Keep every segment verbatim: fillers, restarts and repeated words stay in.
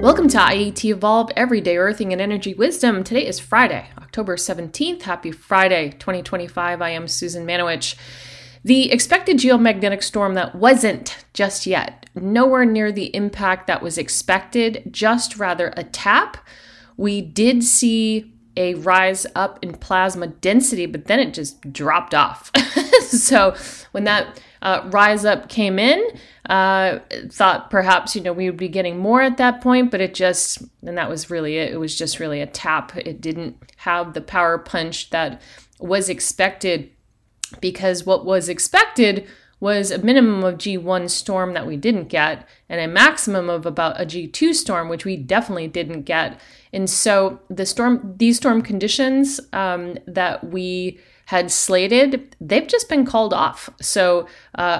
Welcome to I A T Evolve Everyday Earthing and Energy Wisdom. Today is Friday, October seventeenth. Happy Friday, twenty twenty-five. I am Susan Manowich. The expected geomagnetic storm that wasn't just yet, nowhere near the impact that was expected, just rather a tap. We did see a rise up in plasma density, but then it just dropped off. So when that uh, rise up came in, uh, thought perhaps, you know, we would be getting more at that point, but it just, and that was really it. It was just really a tap. It didn't have the power punch that was expected, because what was expected was a minimum of G one storm that we didn't get and a maximum of about a G two storm, which we definitely didn't get. And so the storm, these storm conditions um, that we had slated, they've just been called off. So uh,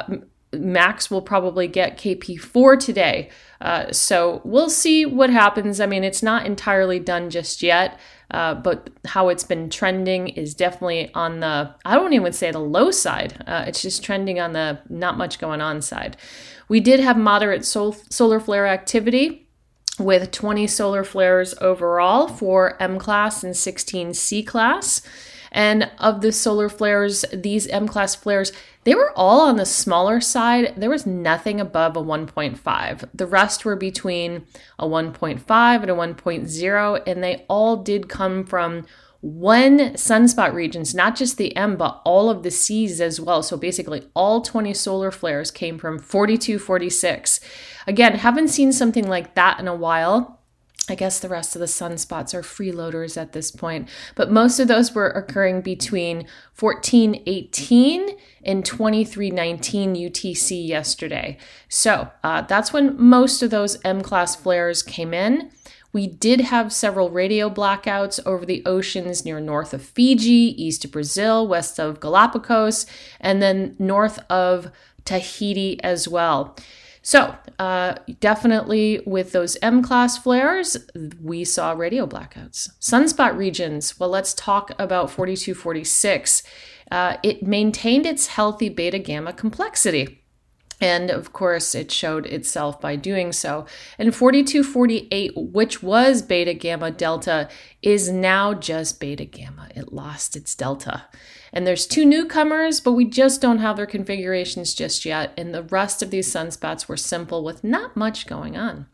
Max will probably get K P four today. Uh, so we'll see what happens. I mean, it's not entirely done just yet, uh, but how it's been trending is definitely on the, I don't even say the low side. Uh, it's just trending on the not much going on side. We did have moderate sol- solar flare activity with twenty solar flares overall for M class and sixteen C class. And of the solar flares, these M-class flares, they were all on the smaller side. There was nothing above a one point five. The rest were between a one point five and a one point oh, and they all did come from one sunspot regions, not just the M, but all of the C's as well. So basically all twenty solar flares came from forty-two forty-six. Again, haven't seen something like that in a while. I guess the rest of the sunspots are freeloaders at this point, but most of those were occurring between fourteen eighteen and twenty-three nineteen U T C yesterday. So uh, that's when most of those M-class flares came in. We did have several radio blackouts over the oceans near north of Fiji, east of Brazil, west of Galapagos, and then north of Tahiti as well. So uh, definitely with those M-class flares, we saw radio blackouts. Sunspot regions, well, let's talk about forty-two forty-six. Uh, it maintained its healthy beta-gamma complexity. And of course, it showed itself by doing so. And forty-two forty-eight, which was beta-gamma delta, is now just beta-gamma. It lost its delta. And there's two newcomers, but we just don't have their configurations just yet. And the rest of these sunspots were simple with not much going on.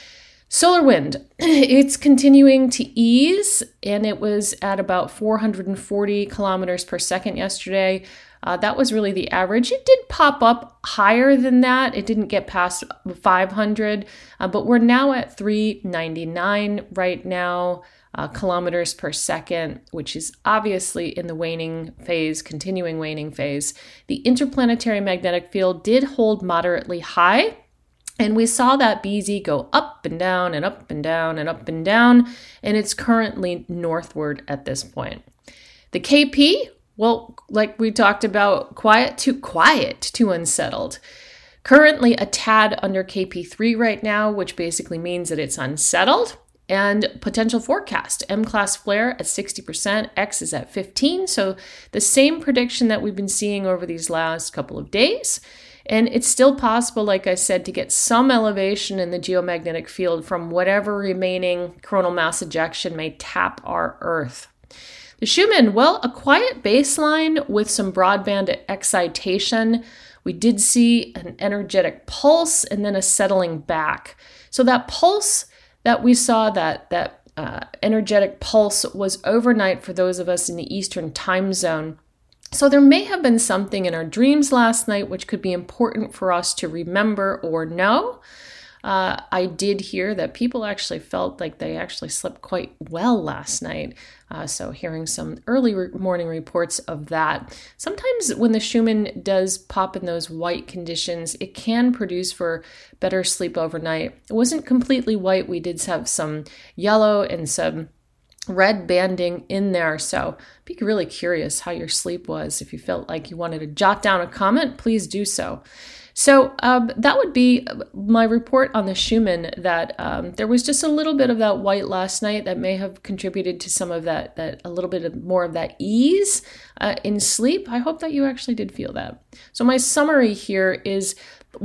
Solar wind, it's continuing to ease, and it was at about four hundred forty kilometers per second yesterday. Uh, that was really the average. It did pop up higher than that. It didn't get past five hundred, uh, but we're now at three ninety-nine right now. Uh, kilometers per second, which is obviously in the waning phase, continuing waning phase. The interplanetary magnetic field did hold moderately high, and we saw that B Z go up and down and up and down and up and down, and it's currently northward at this point. The K P, well, like we talked about, quiet to quiet to unsettled. Currently a tad under K P three right now, which basically means that it's unsettled. And potential forecast, M-class flare at sixty percent, X is at fifteen. So the same prediction that we've been seeing over these last couple of days. And it's still possible, like I said, to get some elevation in the geomagnetic field from whatever remaining coronal mass ejection may tap our Earth. The Schumann, well, a quiet baseline with some broadband excitation. We did see an energetic pulse and then a settling back. So that pulse that we saw, that that uh, energetic pulse, was overnight for those of us in the Eastern time zone. So there may have been something in our dreams last night which could be important for us to remember or know. Uh, I did hear that people actually felt like they actually slept quite well last night. Uh, so hearing some early re- morning reports of that. Sometimes when the Schumann does pop in those white conditions, it can produce for better sleep overnight. It wasn't completely white. We did have some yellow and some red banding in there. So be really curious how your sleep was. If you felt like you wanted to jot down a comment, please do so. So um, that would be my report on the Schumann, that um, there was just a little bit of that white last night that may have contributed to some of that, that a little bit of more of that ease uh, in sleep. I hope that you actually did feel that. So my summary here is, well,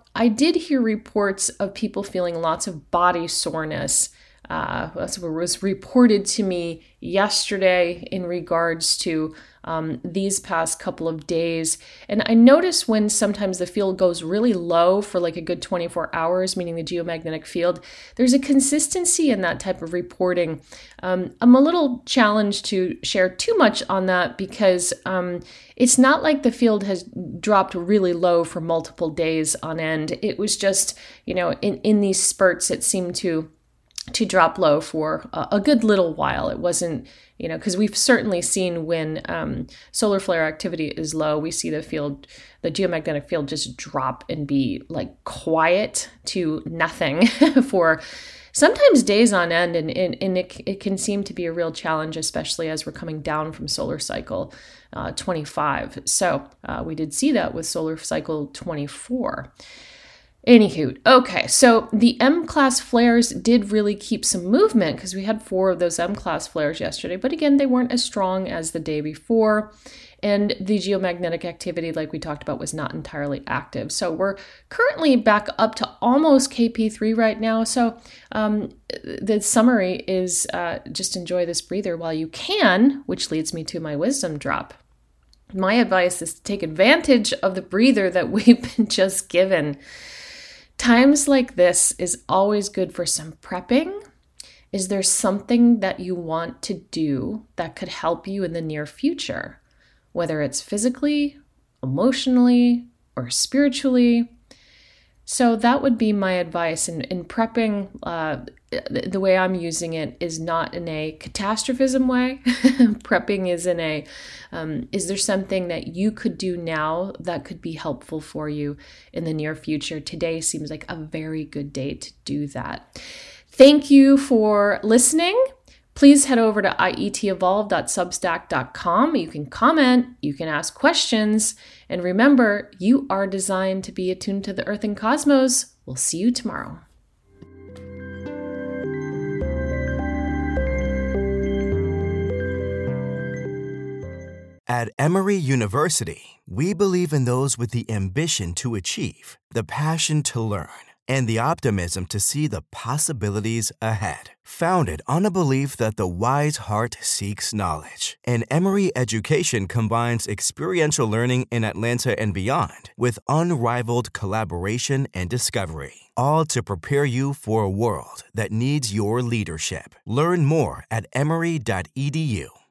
I did hear reports of people feeling lots of body soreness. Uh, that's what was reported to me yesterday in regards to um, these past couple of days. And I notice when sometimes the field goes really low for like a good twenty-four hours, meaning the geomagnetic field, there's a consistency in that type of reporting. Um, I'm a little challenged to share too much on that because um, it's not like the field has dropped really low for multiple days on end. It was just, you know, in, in these spurts, it seemed to to drop low for a, a good little while. It wasn't, you know, because we've certainly seen when um, solar flare activity is low, we see the field, the geomagnetic field just drop and be like quiet to nothing for sometimes days on end. And, and, and it, it can seem to be a real challenge, especially as we're coming down from solar cycle uh, twenty-five. So uh, we did see that with solar cycle twenty-four. Anywho, okay, so the M-class flares did really keep some movement because we had four of those M-class flares yesterday, but again, they weren't as strong as the day before, and the geomagnetic activity, like we talked about, was not entirely active. So we're currently back up to almost K P three right now, so um, the summary is uh, just enjoy this breather while you can, which leads me to my wisdom drop. My advice is to take advantage of the breather that we've been just given. Times like this is always good for some prepping. Is there something that you want to do that could help you in the near future? Whether it's physically, emotionally, or spiritually. So that would be my advice. In, in prepping, uh, the, the way I'm using it is not in a catastrophism way. Prepping is in a, um, is there something that you could do now that could be helpful for you in the near future? Today seems like a very good day to do that. Thank you for listening. Please head over to i e t evolve dot substack dot com. You can comment, you can ask questions, and remember, you are designed to be attuned to the earth and cosmos. We'll see you tomorrow. At Emory University, we believe in those with the ambition to achieve, the passion to learn, and the optimism to see the possibilities ahead. Founded on a belief that the wise heart seeks knowledge, and Emory education combines experiential learning in Atlanta and beyond with unrivaled collaboration and discovery, all to prepare you for a world that needs your leadership. Learn more at emory dot e d u.